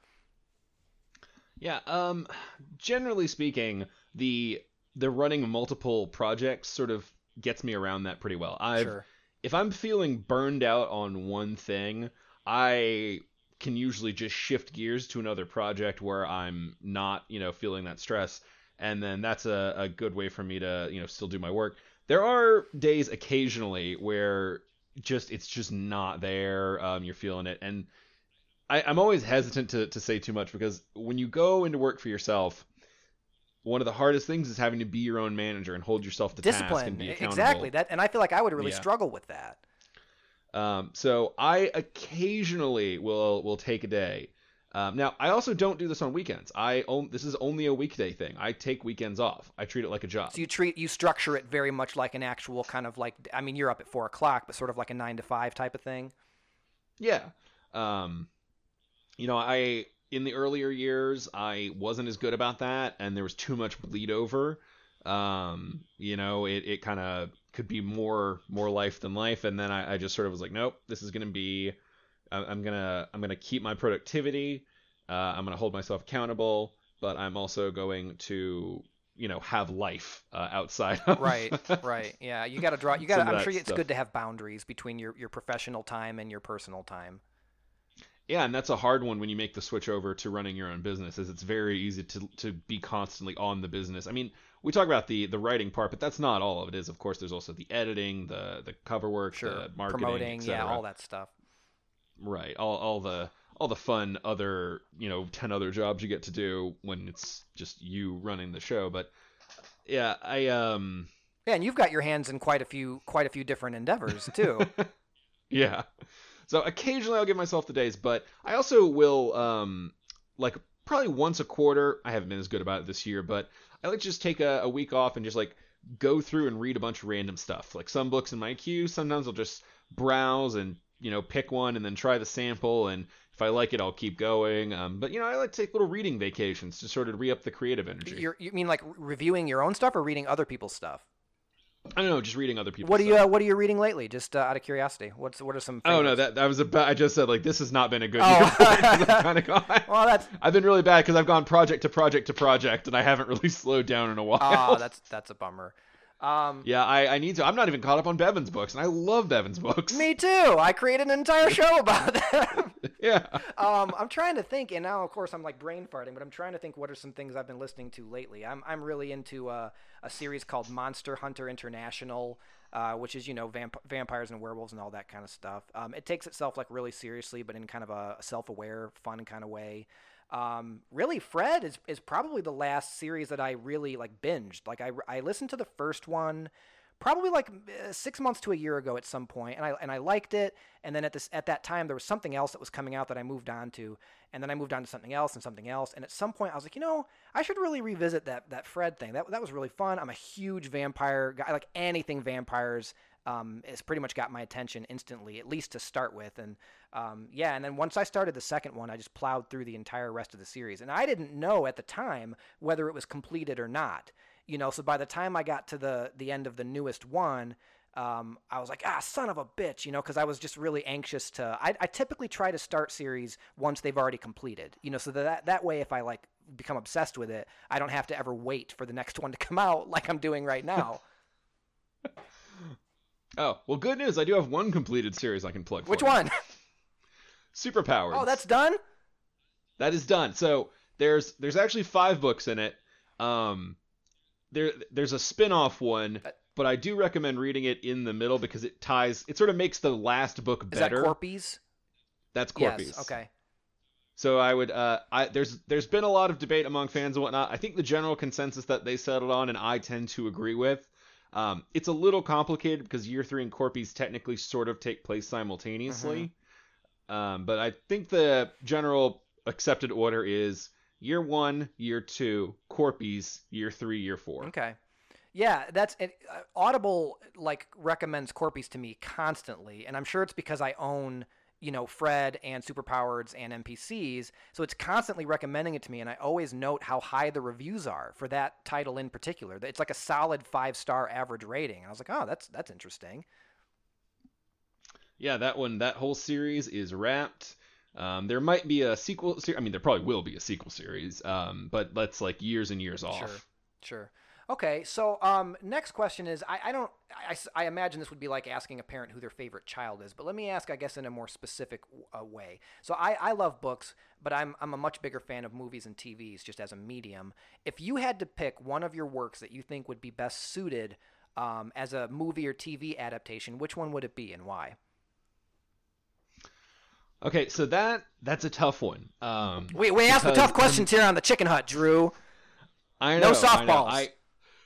B: Yeah, um, generally speaking, the the running multiple projects sort of gets me around that pretty well. I've
A: Sure.
B: If I'm feeling burned out on one thing, I can usually just shift gears to another project where I'm not, you know, feeling that stress, and then that's a, a good way for me to, you know, still do my work. There are days occasionally where just it's just not there. Um, you're feeling it, and I, I'm always hesitant to, to say too much because when you go into work for yourself, one of the hardest things is having to be your own manager and hold yourself to task
A: Discipline.
B: and be accountable.
A: Exactly. That, and I feel like I would really
B: Yeah.
A: struggle with that.
B: Um, so I occasionally will will take a day. Um, now I also don't do this on weekends. I own, this is only a weekday thing. I take weekends off. I treat it like a job.
A: So you treat, you structure it very much like an actual kind of like, I mean, you're up at four o'clock, but sort of like a nine to five type of thing.
B: Yeah. Um, you know, I in the earlier years I wasn't as good about that, and there was too much bleed over. Um, you know, it, it kind of could be more more life than life, and then I, I just sort of was like, nope, this is gonna be, I, I'm gonna I'm gonna keep my productivity. Uh, I'm gonna hold myself accountable, but I'm also going to, you know, have life uh, outside of
A: Right, right. Yeah, you got to draw. You got.
B: some of
A: I'm
B: that
A: sure it's
B: stuff.
A: good to have boundaries between your, your professional time and your personal time.
B: Yeah, and that's a hard one when you make the switch over to running your own business, is it's very easy to to be constantly on the business. I mean, we talk about the the writing part, but that's not all of it is. Of course, there's also the editing, the the cover work,
A: Sure,
B: the marketing,
A: promoting,
B: et cetera.
A: yeah, all that stuff.
B: Right, all all the all the fun other, you know, ten other jobs you get to do when it's just you running the show. But yeah, I um
A: Yeah, and you've got your hands in quite a few quite a few different endeavors too.
B: yeah. So occasionally I'll give myself the days, but I also will, um, like probably once a quarter. I haven't been as good about it this year, but I like to just take a, a week off and just like go through and read a bunch of random stuff. Like some books in my queue, sometimes I'll just browse and, you know, pick one and then try the sample, and if I like it, I'll keep going. Um, but you know, I like to take little reading vacations to sort of re-up the creative energy.
A: You're, you mean like reviewing your own stuff or reading other people's stuff?
B: I don't know, just reading other people's
A: What are you
B: stuff.
A: uh, What are you reading lately? Just uh, out of curiosity. What's What are some?
B: Oh no,
A: favorites?
B: that that was about. I just said like this has not been a good
A: Oh.
B: year. 'Cause I've kind of gone.
A: Well, that's
B: I've been really bad because I've gone project to project to project, and I haven't really slowed down in a while.
A: ah, that's that's a bummer. Um,
B: yeah, I, I need to. I'm not even caught up on Bevan's books, and I love Bevan's books.
A: me too. I created an entire show about that.
B: Yeah.
A: um, I'm trying to think, and now of course I'm like brain farting, but I'm trying to think what are some things I've been listening to lately. I'm I'm really into uh, a series called Monster Hunter International, uh, which is, you know, vamp- vampires and werewolves and all that kind of stuff. Um, it takes itself like really seriously, but in kind of a self-aware, fun kind of way. Um, really, Fred is, is probably the last series that I really like binged. Like I, I listened to the first one probably like uh, six months to a year ago at some point, and I and I liked it. And then at this at that time there was something else that was coming out that I moved on to, and then I moved on to something else and something else. And at some point I was like, you know, I should really revisit that that Fred thing. That that was really fun. I'm a huge vampire guy. I like anything vampires. Um, it's pretty much got my attention instantly, at least to start with. And um, yeah, and then once I started the second one, I just plowed through the entire rest of the series. And I didn't know at the time whether it was completed or not. You know, so by the time I got to the the end of the newest one, um, I was like, ah, son of a bitch, you know, because I was just really anxious to. I, I typically try to start series once they've already completed, you know, so that that way if I like become obsessed with it, I don't have to ever wait for the next one to come out like I'm doing right now.
B: Oh, well, good news. I do have one completed series I can plug for
A: Which
B: you.
A: one?
B: Superpowers.
A: Oh, that's done?
B: That is done. So there's there's actually five books in it. Um, there there's a spin-off one, but I do recommend reading it in the middle because it ties. It sort of makes the last book better.
A: Is that Corpys?
B: That's Corpys.
A: Yes. Okay.
B: So I would, uh, I there's there's been a lot of debate among fans and whatnot. I think the general consensus that they settled on, and I tend to agree with. Um, it's a little complicated because year three and Corpys technically sort of take place simultaneously. Mm-hmm. Um, but I think the general accepted order is year one, year two, Corpys, year three, year four.
A: Okay. Yeah, that's it. Uh, Audible like recommends Corpys to me constantly, and I'm sure it's because I own, you know, Fred and Superpowers and N P Cs, so it's constantly recommending it to me, and I always note how high the reviews are for that title in particular. It's like a solid five-star average rating, and I was like, oh, that's that's interesting.
B: Yeah, that one, that whole series is wrapped. Um, there might be a sequel. I mean, there probably will be a sequel series, um, but that's like years and years off.
A: Sure, sure. Okay, so um, next question is, I, I don't, I, I imagine this would be like asking a parent who their favorite child is, but let me ask, I guess, in a more specific uh, way. So I, I love books, but I'm, I'm a much bigger fan of movies and T Vs just as a medium. If you had to pick one of your works that you think would be best suited um, as a movie or T V adaptation, which one would it be and why?
B: Okay, so that that's a tough one. Um,
A: we we ask the tough questions I'm, here on the Chicken Hut, Drew.
B: I know.
A: No softballs.
B: I know. I,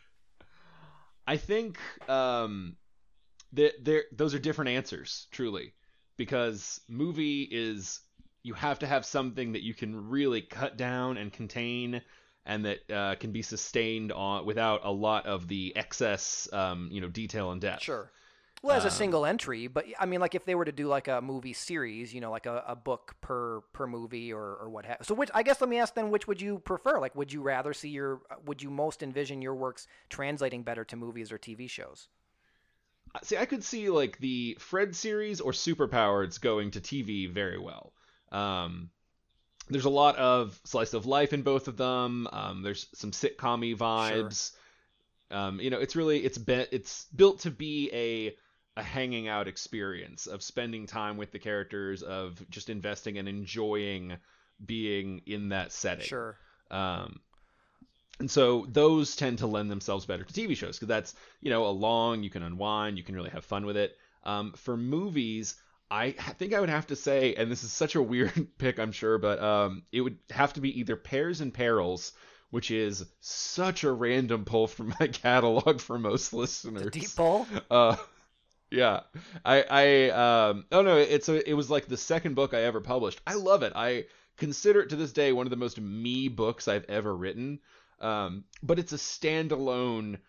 B: I think um, that there those are different answers, truly, because movie is you have to have something that you can really cut down and contain, and that uh, can be sustained on without a lot of the excess, um, you know, detail and depth.
A: Sure. Well, as a single entry, but I mean, like if they were to do like a movie series, you know, like a, a book per per movie or, or what have. So, which I guess let me ask then, which would you prefer? Like, would you rather see your? Would you most envision your works translating better to movies or T V shows?
B: See, I could see like the Fred series or Superpowers going to T V very well. Um, there's a lot of slice of life in both of them. Um, there's some sitcom-y vibes. Sure. Um, you know, it's really it's be, it's built to be a a hanging out experience of spending time with the characters, of just investing and enjoying being in that setting.
A: Sure.
B: Um, and so those tend to lend themselves better to T V shows because that's, you know, a long, you can unwind, you can really have fun with it. Um, for movies, I think I would have to say, and this is such a weird pick, I'm sure, but um, it would have to be either Pears and Perils, which is such a random pull from my catalog for most listeners.
A: The deep pull?
B: Uh, yeah. I, I, um, oh no, it's a, it was like the second book I ever published. I love it. I consider it to this day one of the most me books I've ever written. Um, but it's a standalone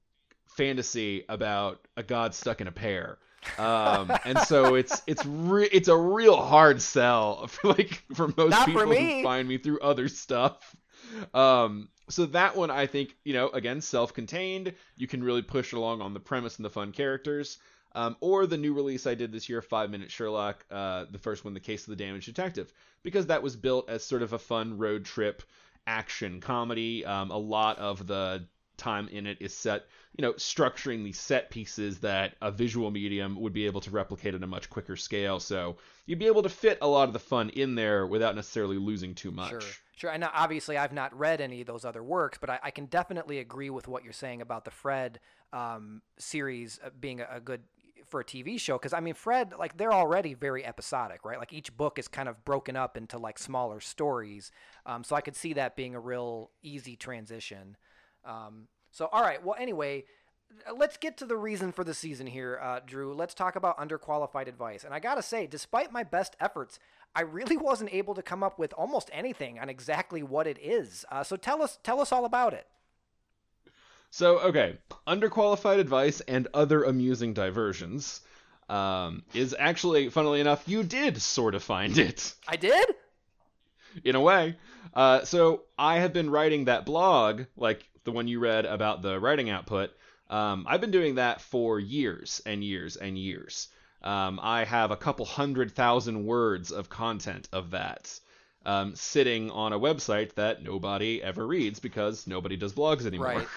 B: fantasy about a god stuck in a pear. Um, and so it's, it's re- it's a real hard sell for like, for most
A: Not
B: people
A: for me.
B: who find me through other stuff. Um, so that one, I think, you know, again, self-contained, you can really push it along on the premise and the fun characters. Um, or the new release I did this year, Five Minute Sherlock, uh, the first one, The Case of the Damaged Detective, because that was built as sort of a fun road trip action comedy. Um, a lot of the time in it is set, you know, structuring these set pieces that a visual medium would be able to replicate at a much quicker scale. So you'd be able to fit a lot of the fun in there without necessarily losing too much.
A: Sure. Sure, and obviously I've not read any of those other works, but I, I can definitely agree with what you're saying about the Fred um, series being a, a good for a T V show, because I mean, Fred, like they're already very episodic, right? Like each book is kind of broken up into like smaller stories, um, so I could see that being a real easy transition. Um, so all right, well anyway, let's get to the reason for the season here, uh, Drew. Let's talk about underqualified advice. And I gotta say, despite my best efforts, I really wasn't able to come up with almost anything on exactly what it is. Uh, so tell us, tell us all about it.
B: So, okay, underqualified advice and other amusing diversions um, is actually, funnily enough, you did sort of find it.
A: I did?
B: In a way. Uh, so, I have been writing that blog, like the one you read about the writing output. Um, I've been doing that for years and years and years. Um, I have a couple hundred thousand words of content of that. Um, sitting on a website that nobody ever reads because nobody does blogs anymore.
A: Right.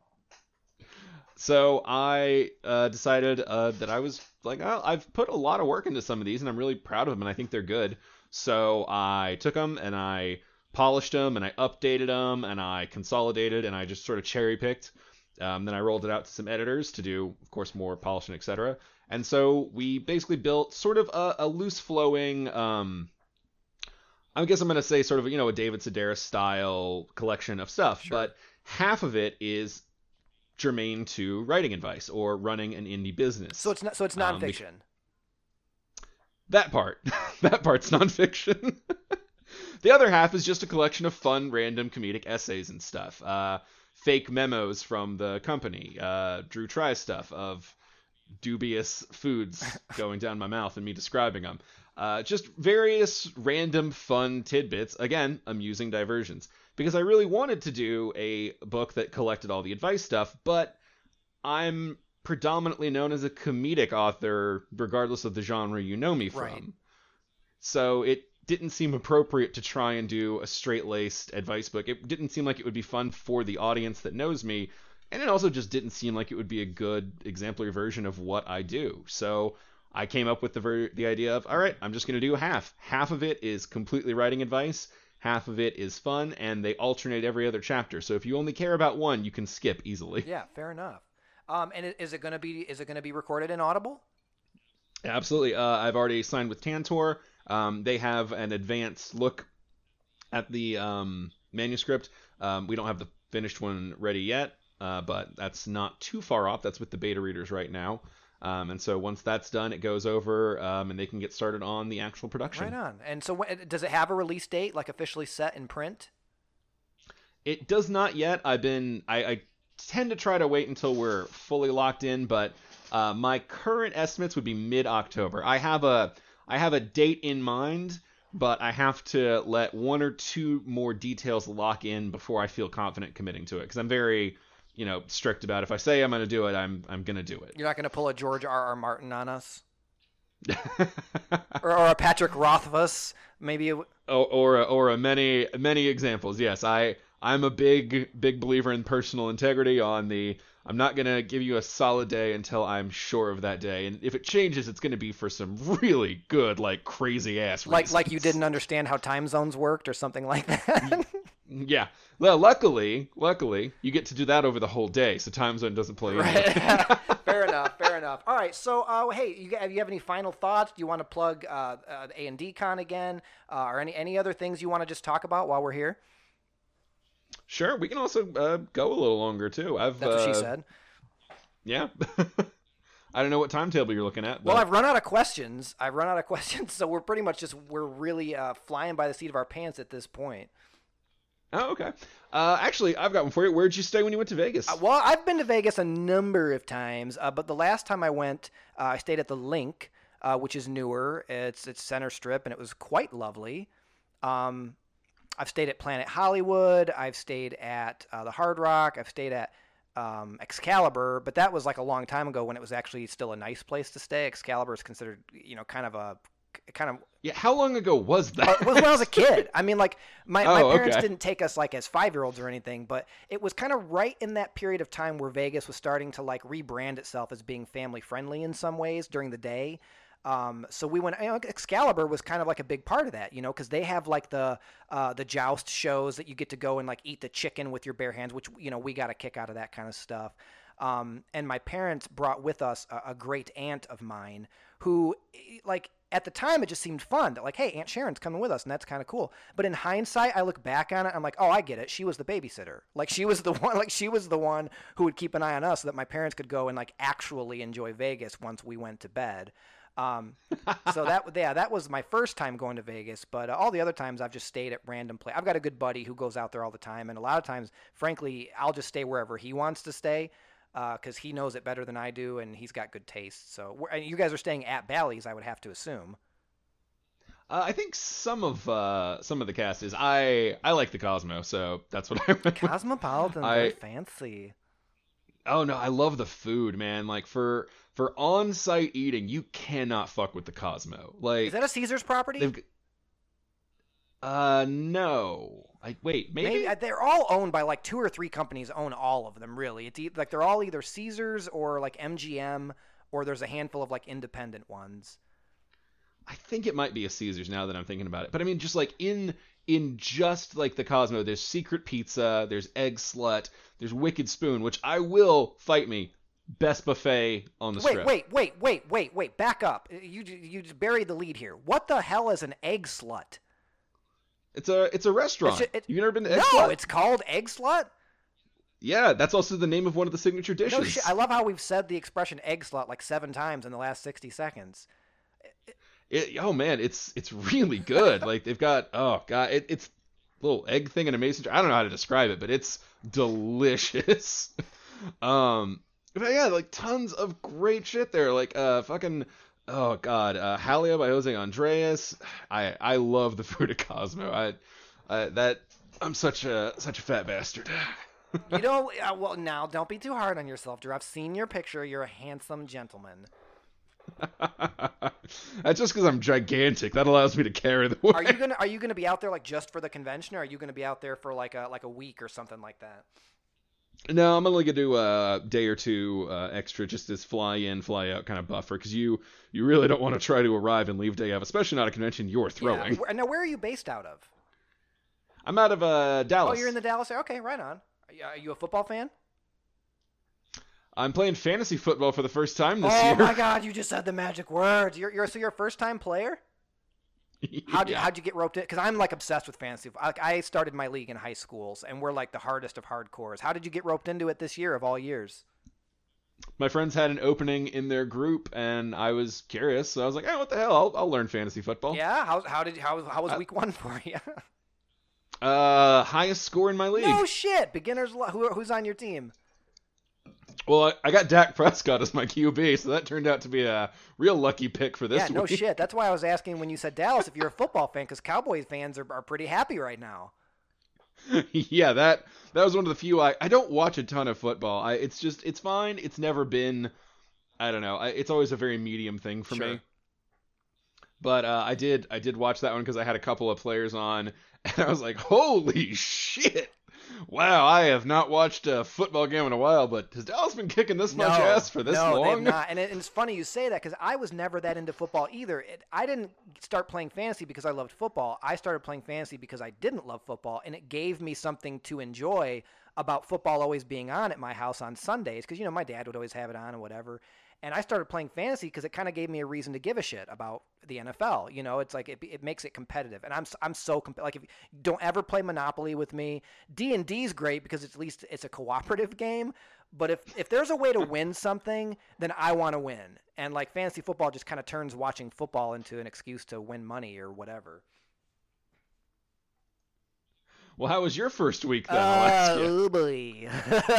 B: So I uh, decided uh, that I was like, oh, I've put a lot of work into some of these, and I'm really proud of them, and I think they're good. So I took them, and I polished them, and I updated them, and I consolidated, and I just sort of cherry-picked. Um, then I rolled it out to some editors to do, of course, more polishing, et cetera. And so we basically built sort of a, a loose-flowing, um, I guess I'm going to say sort of, you know, a David Sedaris-style collection of stuff. Sure. But half of it is germane to writing advice or running an indie business.
A: So it's not, so it's nonfiction. Um,
B: that part, that part's nonfiction. The other half is just a collection of fun, random comedic essays and stuff. Uh, fake memos from the company. Uh, Drew tries stuff of dubious foods going down my mouth and me describing them. Uh, just various random fun tidbits. Again, amusing diversions. Because I really wanted to do a book that collected all the advice stuff, but I'm predominantly known as a comedic author, regardless of the genre you know me from. Right. So it didn't seem appropriate to try and do a straight-laced advice book. It didn't seem like it would be fun for the audience that knows me, and it also just didn't seem like it would be a good exemplary version of what I do. So I came up with the ver- the idea of, all right, I'm just going to do half. Half of it is completely writing advice. Half of it is fun, and they alternate every other chapter. So if you only care about one, you can skip easily.
A: Yeah, fair enough. Um, and is it going to be is it going to be recorded in Audible?
B: Absolutely. Uh, I've already signed with Tantor. Um, they have an advanced look at the um, manuscript. Um, we don't have the finished one ready yet, uh, but that's not too far off. That's with the beta readers right now. Um, and so once that's done, it goes over um, and they can get started on the actual production.
A: Right on. And so when, does it have a release date, like officially set in print?
B: It does not yet. I've been I, I tend to try to wait until we're fully locked in, but uh, my current estimates would be mid-October. I have a I have a date in mind, but I have to let one or two more details lock in before I feel confident committing to it, because I'm very, you know, strict about if I say I'm going to do it, I'm I'm going to do it.
A: You're not going to pull a George R. R. Martin on us? or, or a Patrick Rothfuss, maybe? A...
B: Or, or, a, or a many, many examples, yes. I, I'm a big, big believer in personal integrity on the, I'm not going to give you a solid day until I'm sure of that day. And if it changes, it's going to be for some really good, like, crazy-ass reasons.
A: Like, like you didn't understand how time zones worked or something like that?
B: Yeah. Well, luckily, luckily, you get to do that over the whole day, so time zone doesn't play in.
A: Right. Fair enough. Fair enough. All right. So, uh, hey, you, have you have any final thoughts? Do you want to plug uh, uh, A and D Con again, uh, or any any other things you want to just talk about while we're here?
B: Sure. We can also uh, go a little longer too. I've.
A: That's what
B: uh,
A: she said.
B: Yeah. I don't know what timetable you're looking at.
A: But... Well, I've run out of questions. I've run out of questions, so we're pretty much just we're really uh, flying by the seat of our pants at this point.
B: Oh, okay. Uh, actually, I've got one for you. Where'd you stay when you went to Vegas?
A: Uh, well, I've been to Vegas a number of times, uh, but the last time I went, uh, I stayed at the Link, uh, which is newer. It's it's Center Strip, and it was quite lovely. Um, I've stayed at Planet Hollywood. I've stayed at uh, the Hard Rock. I've stayed at um, Excalibur, but that was like a long time ago when it was actually still a nice place to stay. Excalibur is considered, you know, kind of a kind of
B: yeah. How long ago was that?
A: Uh, it was when I was a kid. I mean, like my,
B: oh,
A: my parents
B: okay.
A: didn't take us like as five-year-olds or anything, but it was kind of right in that period of time where Vegas was starting to like rebrand itself as being family-friendly in some ways during the day. Um, so we went, you know, Excalibur was kind of like a big part of that, you know, because they have like the uh, the joust shows that you get to go and like eat the chicken with your bare hands, which, you know, we got a kick out of that kind of stuff. Um, and my parents brought with us a, a great aunt of mine who, like, at the time, it just seemed fun that, like, hey, Aunt Sharon's coming with us, and that's kind of cool. But in hindsight, I look back on it, I'm like, oh, I get it. She was the babysitter. Like, she was the one, like, she was the one who would keep an eye on us so that my parents could go and, like, actually enjoy Vegas once we went to bed. Um, so that, yeah, that was my first time going to Vegas, but uh, all the other times I've just stayed at random places. I've got a good buddy who goes out there all the time, and a lot of times, frankly, I'll just stay wherever he wants to stay. Because uh, he knows it better than I do, and he's got good taste. So you guys are staying at Bally's, I would have to assume.
B: Uh, I think some of uh, some of the cast is I I like the Cosmo, so that's what I went with.
A: Cosmopolitan,
B: I,
A: very fancy.
B: Oh no, I love the food, man. Like for for on-site eating, you cannot fuck with the Cosmo. Like,
A: is that a Caesar's property?
B: Uh, no. I wait, maybe?
A: maybe they're all owned by like two or three companies. Own all of them, really. It's e- like they're all either Caesars or like M G M, or there's a handful of like independent ones.
B: I think it might be a Caesars now that I'm thinking about it. But I mean, just like in in just like the Cosmo, there's Secret Pizza, there's Egg Slut, there's Wicked Spoon, which I will fight me. Best buffet on the
A: wait,
B: strip.
A: Wait, wait, wait, wait, wait. Back up. You you just buried the lead here. What the hell is an Egg Slut?
B: It's a it's a restaurant. It's, it, You've never been to Egg
A: no,
B: Slut?
A: No, it's called Egg Slut?
B: Yeah, that's also the name of one of the signature dishes.
A: No shit. I love how we've said the expression egg slut like seven times in the last sixty seconds.
B: It, oh man, it's it's really good. Like they've got oh god, it, it's a little egg thing in a mason jar. I don't know how to describe it, but it's delicious. um, but yeah, like tons of great shit there. Like uh, fucking. Oh God, uh, Halia by Jose Andres. I I love the food at Cosmo. I, I that I'm such a such a fat bastard.
A: You know, uh, well now don't be too hard on yourself, Drew. I've seen your picture. You're a handsome gentleman.
B: That's just because I'm gigantic. That allows me to carry the weight.
A: Are you gonna Are you gonna be out there like just for the convention, or are you gonna be out there for like a like a week or something like that?
B: No, I'm only gonna do a day or two uh, extra, just as fly in, fly out kind of buffer, because you you really don't want to try to arrive and leave day of, especially not a convention you're throwing.
A: Yeah. Now, where are you based out of?
B: I'm out of uh, Dallas.
A: Oh, you're in the Dallas area. Okay, right on. Are you, are you a football fan?
B: I'm playing fantasy football for the first time this
A: oh,
B: year.
A: Oh my God! You just said the magic words. You're you're so you're a first time player.
B: Yeah.
A: How'd you, how'd you get roped in? Because I'm like obsessed with fantasy. Like I started my league in high schools, and we're like the hardest of hardcores. How did you get roped into it this year of all years?
B: My friends had an opening in their group, and I was curious, so I was like, "Oh, what the hell? I'll, I'll learn fantasy football."
A: Yeah. How how did how how was week uh, one for you?
B: uh, highest score in my league.
A: No shit. Beginners. Who who's on your team?
B: Well, I, I got Dak Prescott as my Q B, so that turned out to be a real lucky pick for this
A: yeah, no
B: week.
A: shit. That's why I was asking when you said Dallas if you're a football fan, because Cowboys fans are, are pretty happy right now.
B: Yeah, that that was one of the few. I, I don't watch a ton of football. I, it's just, it's fine. It's never been, I don't know. I, it's always a very medium thing for
A: sure.
B: me. But uh, I did I did watch that one because I had a couple of players on, and I was like, holy shit. Wow, I have not watched a football game in a while, but has Dallas been kicking this
A: no,
B: much ass for this
A: no,
B: long?
A: No, they've not. And, it, and it's funny you say that because I was never that into football either. It, I didn't start playing fantasy because I loved football. I started playing fantasy because I didn't love football, and it gave me something to enjoy about football always being on at my house on Sundays because, you know, my dad would always have it on and whatever. And I started playing fantasy because it kind of gave me a reason to give a shit about the N F L. You know, it's like it, it makes it competitive, and I'm I'm so comp- like if you don't ever play Monopoly with me. D and D's great because it's, at least it's a cooperative game. But if if there's a way to win something, then I want to win. And like fantasy football just kind of turns watching football into an excuse to win money or whatever.
B: Well, how was your first week then?
A: Uh, oh boy.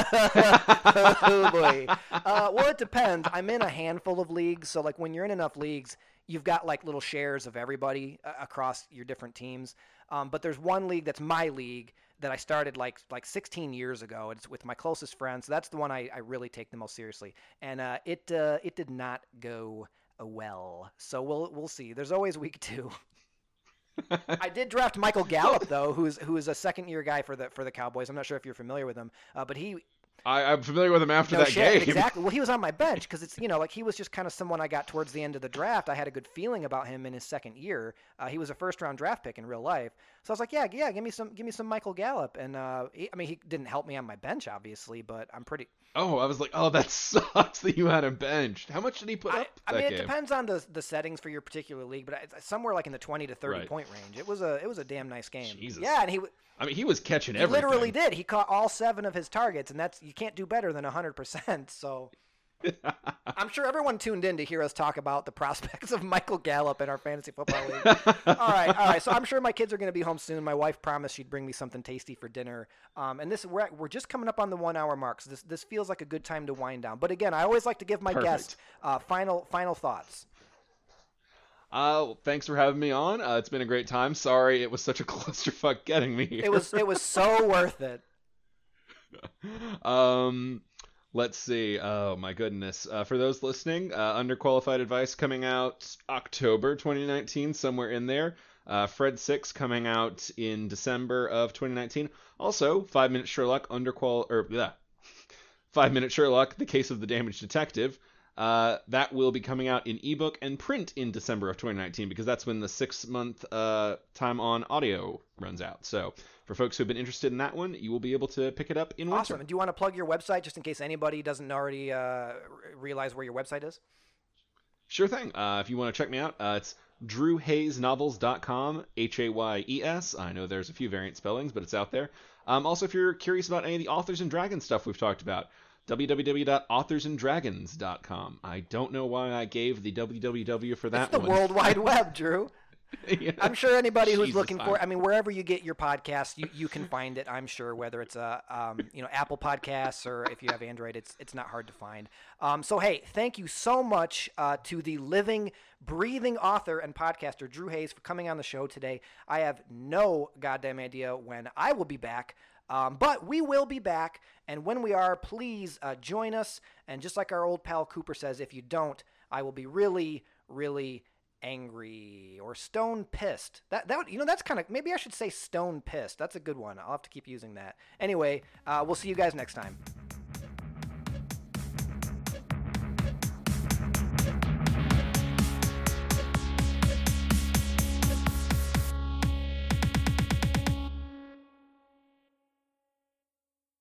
A: oh boy. Uh, well, it depends. I'm in a handful of leagues, so like when you're in enough leagues, you've got like little shares of everybody uh, across your different teams. Um, but there's one league that's my league that I started like like sixteen years ago. It's with my closest friends. So that's the one I, I really take the most seriously, and uh, it uh, it did not go well. So we'll we'll see. There's always week two. I did draft Michael Gallup though, who's who is a second year guy for the for the Cowboys. I'm not sure if you're familiar with him, uh, but he.
B: I, I'm familiar with him after
A: no
B: that
A: shit,
B: game.
A: Exactly. Well, he was on my bench because it's you know like he was just kind of someone I got towards the end of the draft. I had a good feeling about him in his second year. Uh, he was a first round draft pick in real life. So I was like, yeah, yeah, give me some, give me some Michael Gallup. And uh, he, I mean, he didn't help me on my bench, obviously, but I'm pretty.
B: Oh, I was like, oh, that sucks that you had him benched. How much did he put
A: I,
B: up
A: I
B: that
A: mean,
B: game?
A: it depends on the the settings for your particular league, but it's somewhere like in the twenty to thirty
B: Right.
A: point range. It was a it was a damn nice game.
B: Jesus.
A: Yeah, and he
B: I mean, he was catching
A: he
B: everything.
A: literally did. He caught all seven of his targets, and that's you can't do better than one hundred percent. So I'm sure everyone tuned in to hear us talk about the prospects of Michael Gallup in our fantasy football league. all right, all right. So I'm sure my kids are going to be home soon. My wife promised she'd bring me something tasty for dinner. Um, and this we're we're just coming up on the one hour mark, so this this feels like a good time to wind down. But again, I always like to give my
B: Perfect.
A: guests uh, final final thoughts.
B: Uh, well, thanks for having me on. Uh, it's been a great time. Sorry it was such a clusterfuck getting me here.
A: It was it was so worth it.
B: um, let's see. Oh my goodness. Uh, for those listening, uh, Underqualified Advice coming out October twenty nineteen, somewhere in there. Uh, Fred six coming out in December of twenty nineteen. Also, Five Minute Sherlock, Underqual or yeah, Five Minute Sherlock, The Case of the Damaged Detective. Uh, that will be coming out in ebook and print in December of twenty nineteen because that's when the six-month uh, time on audio runs out. So for folks who have been interested in that one, you will be able to pick it up in winter.
A: Awesome. And do you want to plug your website just in case anybody doesn't already uh, realize where your website is?
B: Sure thing. Uh, if you want to check me out, uh, it's drew hayes novels dot com, H A Y E S. I know there's a few variant spellings, but it's out there. Um, also, if you're curious about any of the Authors and Dragons stuff we've talked about, w w w dot authors and dragons dot com. I don't know why I gave the w w w for that
A: It's the
B: one.
A: World Wide Web, Drew.
B: Yeah.
A: I'm sure anybody who's
B: Jesus,
A: looking for,
B: I'm-
A: I mean, wherever you get your podcasts, you, you can find it. I'm sure whether it's a, um, you know, Apple Podcasts or if you have Android, it's it's not hard to find. Um, so hey, thank you so much uh, to the living, breathing author and podcaster Drew Hayes for coming on the show today. I have no goddamn idea when I will be back. Um, but we will be back, and when we are, please uh, join us. And just like our old pal Cooper says, if you don't, I will be really, really angry or stone pissed. That that would, you know, that's kind of, maybe I should say stone pissed. That's a good one. I'll have to keep using that. Anyway, uh, we'll see you guys next time.